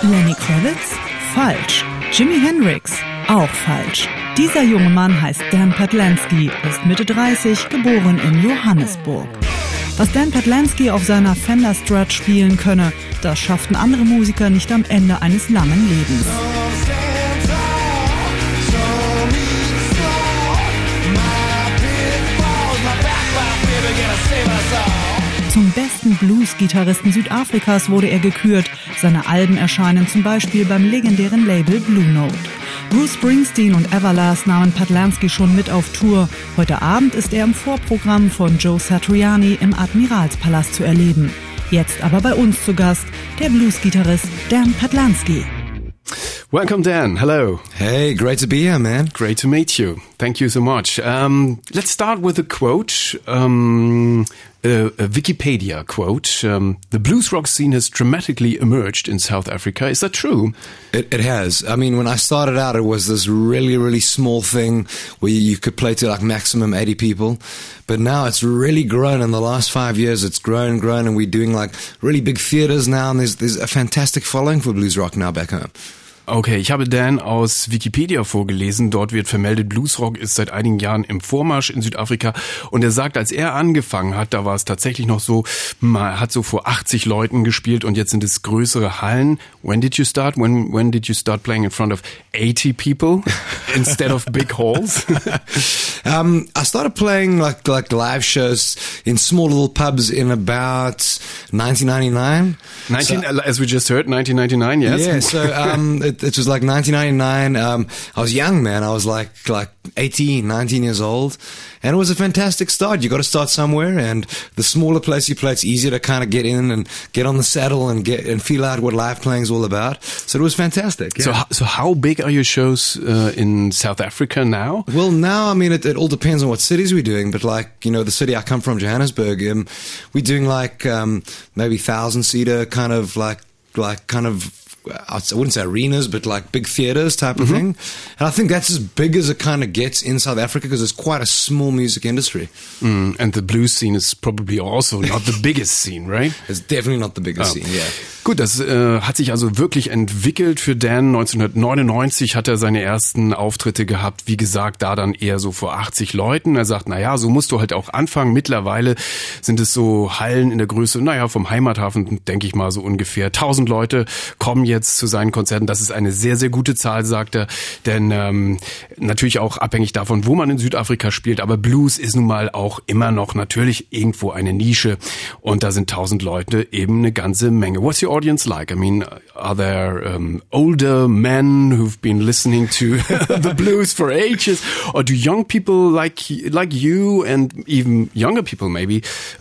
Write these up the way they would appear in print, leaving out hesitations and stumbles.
Lenny Kravitz? Falsch. Jimi Hendrix? Auch falsch. Dieser junge Mann heißt Dan Patlansky, ist Mitte 30, geboren in Johannesburg. Was Dan Patlansky auf seiner Fender Strat spielen könne, das schafften andere Musiker nicht am Ende eines langen Lebens. Zum besten Blues-Gitarristen Südafrikas wurde er gekürt. Seine Alben erscheinen zum Beispiel beim legendären Label Blue Note. Bruce Springsteen und Everlast nahmen Patlansky schon mit auf Tour. Heute Abend ist er im Vorprogramm von Joe Satriani im Admiralspalast zu erleben. Jetzt aber bei uns zu Gast, der Blues-Gitarrist Dan Patlansky. Welcome, Dan. Hello. Hey, great to be here, man. Great to meet you. Thank you so much. Let's start with a quote, a Wikipedia quote. The blues rock scene has dramatically emerged in South Africa. Is that true? It has. I mean, when I started out, it was this really, really small thing where you could play to like maximum 80 people. But now it's really grown. In the last 5 years, it's grown, and we're doing like really big theaters now. And there's a fantastic following for blues rock now back home. Okay, ich habe Dan aus Wikipedia vorgelesen. Dort wird vermeldet, Bluesrock ist seit einigen Jahren im Vormarsch in Südafrika. Und er sagt, als er angefangen hat, da war es tatsächlich noch so, er hat so vor 80 Leuten gespielt und jetzt sind es größere Hallen. When did you start? When did you start playing in front of 80 people instead of big halls? I started playing like live shows in small little pubs in about 1999. As we just heard, 1999, yes? Yeah, so it was like 1999. I was young, man. I was like 18, 19 years old. And it was a fantastic start. You got to start somewhere, and the smaller place you play, it's easier to kind of get in and get on the saddle and feel out what live playing is all about. So it was fantastic. Yeah. So how big are your shows in South Africa now? Well, now, I mean, it all depends on what cities we're doing. But like, you know, the city I come from, Johannesburg, we're doing like maybe 1,000-seater kind of I wouldn't say arenas, but like big theaters type of thing. And I think that's as big as it kind of gets in South Africa because it's quite a small music industry. And the blues scene is probably also not the biggest scene, right? It's definitely not the biggest scene, yeah. Gut, das hat sich also wirklich entwickelt für Dan. 1999 hat er seine ersten Auftritte gehabt. Wie gesagt, da dann eher so vor 80 Leuten. Er sagt, naja, so musst du halt auch anfangen. Mittlerweile sind es so Hallen in der Größe, naja, vom Heimathafen, denke ich mal, so ungefähr 1000 Leute kommen jetzt zu seinen Konzerten. Das ist eine sehr, sehr gute Zahl, sagt er. Denn natürlich auch abhängig davon, wo man in Südafrika spielt. Aber Blues ist nun mal auch immer noch natürlich irgendwo eine Nische. Und da sind 1000 Leute eben eine ganze Menge. What's your audience like? I mean, are there older men who've been listening to the blues for ages? Or do young people like you and even younger people maybe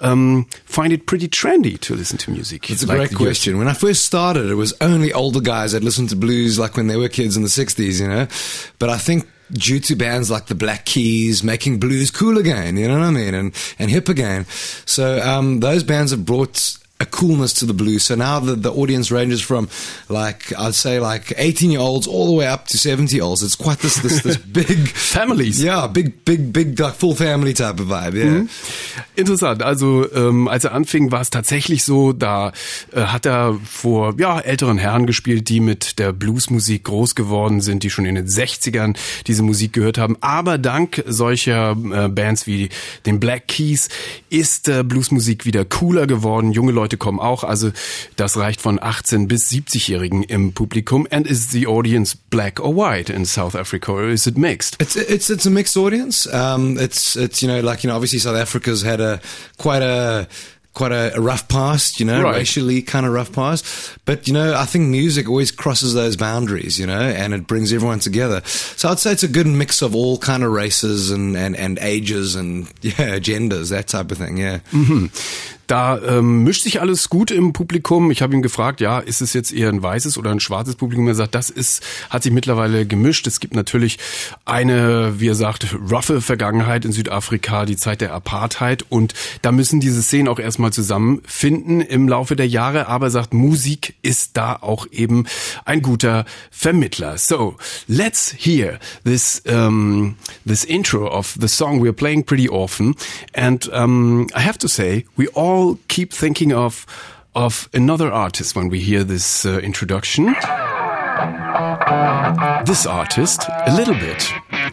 find it pretty trendy to listen to music? It's a great question. When I first started, it was only older guys that listened to blues like when they were kids in the 60s, you know. But I think due to bands like the Black Keys making blues cool again, you know what I mean, and hip again. So those bands have brought a coolness to the blues. So now the audience ranges from like, I'd say like 18-year-olds all the way up to 70-year-olds. It's quite this big families. Yeah, big like full family type of vibe, yeah. Interessant. Also als er anfing, war es tatsächlich so, da hat er vor älteren Herren gespielt, die mit der Bluesmusik groß geworden sind, die schon in den 60ern diese Musik gehört haben. Aber dank solcher Bands wie den Black Keys ist Bluesmusik wieder cooler geworden. Junge Leute kommen auch, also das reicht von 18 bis 70-Jährigen im Publikum. And is the audience black or white in South Africa, or is it mixed? It's a mixed audience. It's obviously South Africa's had quite a rough past, you know, right. Racially kind of rough past. But, you know, I think music always crosses those boundaries, you know, and it brings everyone together. So I'd say it's a good mix of all kind of races and ages and, genders, that type of thing, yeah. Da mischt sich alles gut im Publikum. Ich habe ihn gefragt, ist es jetzt eher ein weißes oder ein schwarzes Publikum? Er sagt, hat sich mittlerweile gemischt. Es gibt natürlich eine, wie er sagt, roughe Vergangenheit in Südafrika, die Zeit der Apartheid. Und da müssen diese Szenen auch erstmal zusammenfinden im Laufe der Jahre. Aber er sagt, Musik ist da auch eben ein guter Vermittler. So, let's hear this intro of the song we're playing pretty often. And I have to say, we all keep thinking of of another artist when we hear this introduction. This artist, a little bit.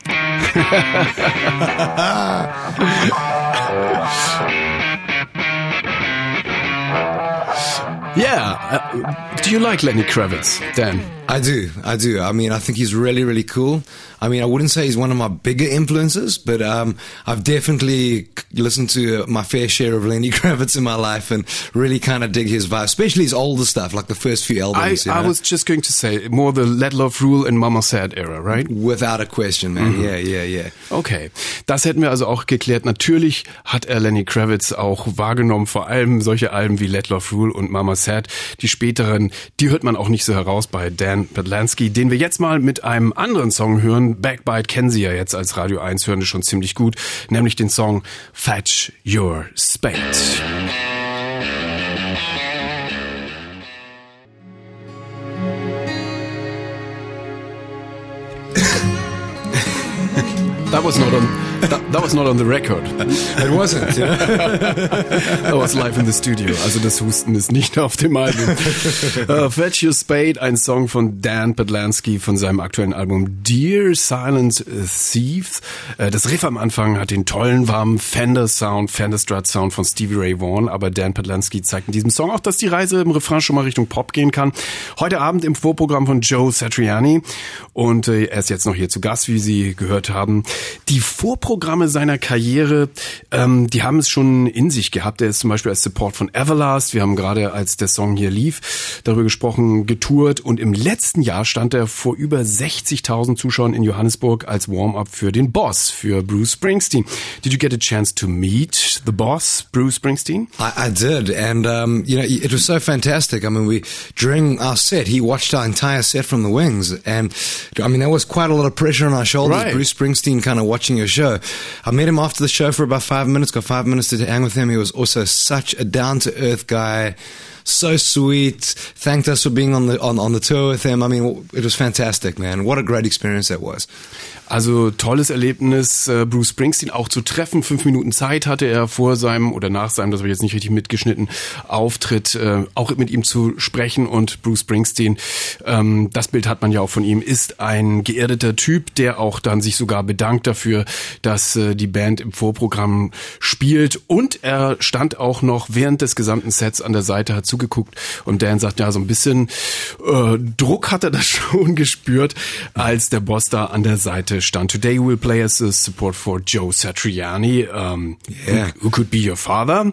Yeah. Do you like Lenny Kravitz, Dan? I do. I mean, I think he's really, really cool. I mean, I wouldn't say he's one of my bigger influences, but I've definitely listened to my fair share of Lenny Kravitz in my life and really kind of dig his vibe, especially his older stuff, like the first few albums. I was just going to say, more the Let Love Rule and Mama Said era, right? Without a question, man. Yeah. Okay, das hätten wir also auch geklärt. Natürlich hat er Lenny Kravitz auch wahrgenommen, vor allem solche Alben wie Let Love Rule und Mama Said. Die späteren, die hört man auch nicht so heraus bei Dan Patlansky, den wir jetzt mal mit einem anderen Song hören. Backbite kennen Sie ja jetzt als Radio 1 Hörende schon ziemlich gut, nämlich den Song Fetch Your Spade. That was not on the record. It wasn't. Yeah. That was live in the studio. Also das Husten ist nicht auf dem Album. Fetch Your Spade, ein Song von Dan Patlansky von seinem aktuellen Album Dear Silent Thieves. Das Riff am Anfang hat den tollen, warmen Fender Strat Sound von Stevie Ray Vaughan, aber Dan Patlansky zeigt in diesem Song auch, dass die Reise im Refrain schon mal Richtung Pop gehen kann. Heute Abend im Vorprogramm von Joe Satriani und er ist jetzt noch hier zu Gast, wie Sie gehört haben. Die Vorprogramme seiner Karriere, die haben es schon in sich gehabt. Er ist zum Beispiel als Support von Everlast, wir haben gerade, als der Song hier lief, darüber gesprochen, getourt und im letzten Jahr stand er vor über 60.000 Zuschauern in Johannesburg als Warm-up für den Boss, für Bruce Springsteen. Did you get a chance to meet the boss, Bruce Springsteen? I did, and it was so fantastic. I mean, during our set, he watched our entire set from the wings, and I mean, there was quite a lot of pressure on our shoulders. Right. Bruce Springsteen kind of watching your show. I met him after the show for about 5 minutes, got 5 minutes to hang with him. He was also such a down-to-earth guy, so sweet, thanked us for being on the tour with him. I mean, it was fantastic, man. What a great experience that was. Also tolles Erlebnis, Bruce Springsteen auch zu treffen. 5 Minuten Zeit hatte er vor seinem oder nach seinem, das habe ich jetzt nicht richtig mitgeschnitten, Auftritt, auch mit ihm zu sprechen. Und Bruce Springsteen, das Bild hat man ja auch von ihm, ist ein geerdeter Typ, der auch dann sich sogar bedankt dafür, dass die Band im Vorprogramm spielt. Und er stand auch noch während des gesamten Sets an der Seite, hat zugeguckt. Und Dan sagt, ja, so ein bisschen Druck hat er da schon gespürt, als der Boss da an der Seite stand. Today we'll play as a support for Joe Satriani, who could be your father,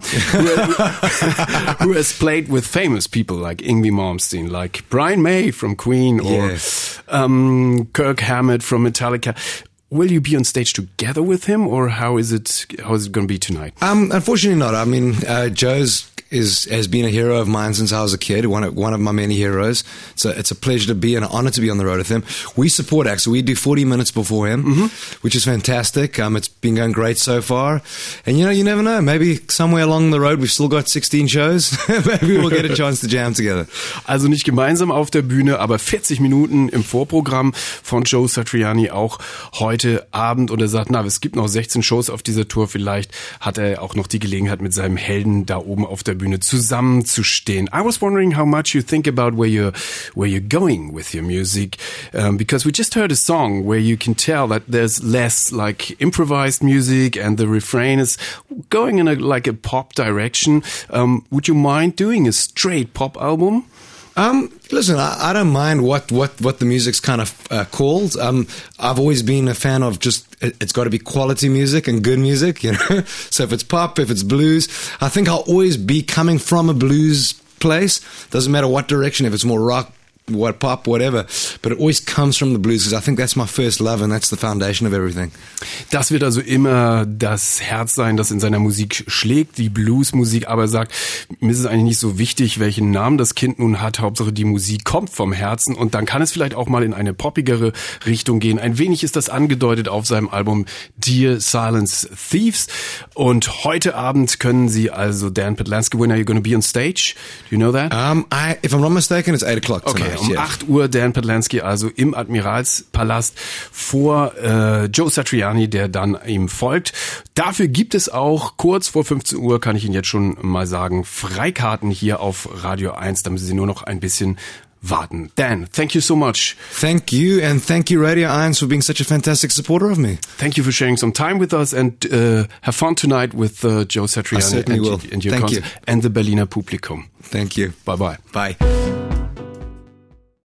who has played with famous people like Yngwie Malmsteen, like Brian May from Queen, or Kirk Hammett from Metallica. Will you be on stage together with him, or how is it going to be tonight? Unfortunately not. I mean, Joe's has been a hero of mine since I was a kid, one of my many heroes. So it's a pleasure to be and an honor to be on the road with him. We support acts, so we do 40 minutes before him, which is fantastic. It's been going great so far. And you never know, maybe somewhere along the road we've still got 16 shows. Maybe we'll get a chance to jam together. Also nicht gemeinsam auf der Bühne, aber 40 Minuten im Vorprogramm von Joe Satriani auch heute Abend. Und er sagt, es gibt noch 16 Shows auf dieser Tour. Vielleicht hat er auch noch die Gelegenheit, mit seinem Helden da oben auf der Bühne zusammenzustehen. I was wondering how much you think about where you're going with your music, because we just heard a song where you can tell that there's less like improvised music and the refrain is going in a pop direction. Would you mind doing a straight pop album? Listen, I don't mind what the music's kind of called. I've always been a fan of just, it's got to be quality music and good music, you know. So if it's pop, if it's blues, I think I'll always be coming from a blues place. Doesn't matter what direction, if it's more rock, what pop, whatever, but it always comes from the blues, because I think that's my first love and that's the foundation of everything. Das wird also immer das Herz sein, das in seiner Musik schlägt, die Bluesmusik, aber er sagt, mir ist es eigentlich nicht so wichtig, welchen Namen das Kind nun hat, Hauptsache die Musik kommt vom Herzen und dann kann es vielleicht auch mal in eine poppigere Richtung gehen. Ein wenig ist das angedeutet auf seinem Album Dear Silent Thieves und heute Abend können Sie also Dan Patlansky, when are you going to be on stage? Do you know that? If I'm not mistaken, it's 8 o'clock tonight. Okay. Um 8 Uhr Dan Patlansky also im Admiralspalast vor Joe Satriani, der dann ihm folgt. Dafür gibt es auch kurz vor 15 Uhr, kann ich Ihnen jetzt schon mal sagen, Freikarten hier auf Radio 1. Da müssen Sie nur noch ein bisschen warten. Dan, thank you so much. Thank you, and thank you Radio 1 for being such a fantastic supporter of me. Thank you for sharing some time with us, and have fun tonight with Joe Satriani and your concert and the Berliner Publikum. Thank you. Bye-bye. Bye.